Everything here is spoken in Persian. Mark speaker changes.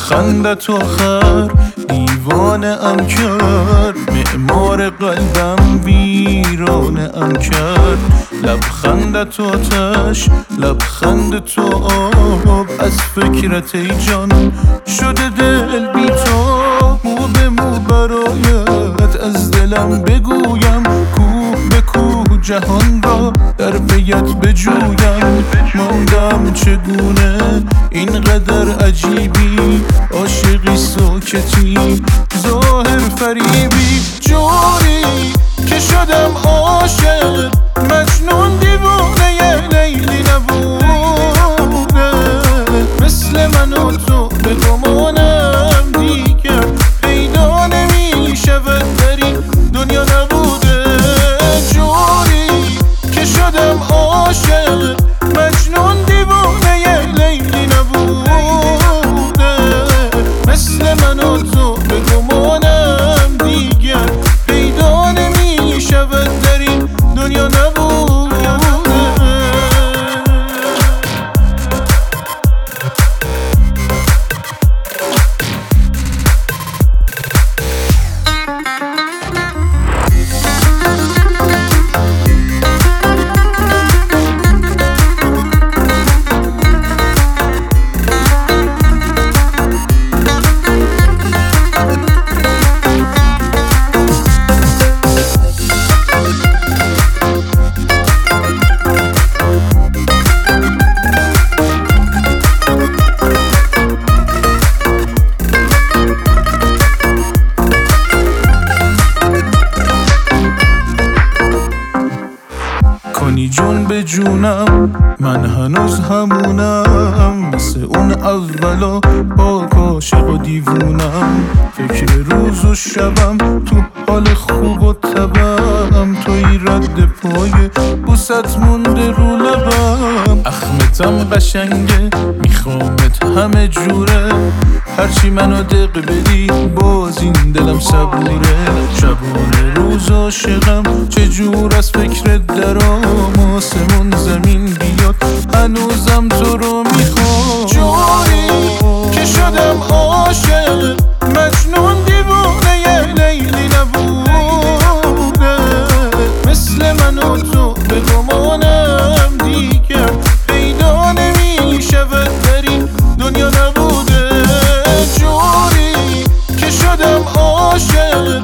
Speaker 1: لبخندت آخر دیوانه ام کرد، معمار قلبم ویرانه ام کرد. لبخندت آتش، لبخند تو آب، از فکرت ای جان شده دل بی تاب. مو به مو برایت از دلم بگویم، کوه به کوه جهان را در پیت بجویم. ماندم چگونه اینقدر عجیبی، عاشقی ساکتی ظاهر فریبی. جوری که شدم عاشق مجنون، دیوانه لیلی نبوده مثل من و تو به گمانم دیگر پیدا نمیشود در این دنیا نبوده. جوری که شدم عاشق مجنون، دیوانه لیلی نبوده مثل من و تو به گمانم دیگر پیدا نمیشود در این دنیا نبوده. کنی جون به جونم، من هنوز همونم مثل اون اولا، با عاشق و دیوونم. فکر روز و شبم تو حال خوب و تبم، توی رد پای بوست مونده رو لبم. اخمتم قشنگه میخوامت همه جوره، هرچی منو دق بدی باز این دلم صبوره. شبانه روز عاشقم چجور از فکرت درام، آسمون زمین بیاد هنوزم تو رو میخوام. جوری که شدم عاشق مجنون، دیوانه لیلی نبوده مثل من و تو به گمانم دیگر پیدا نمیشود در این دنیا نبوده. جوری که شدم عاشق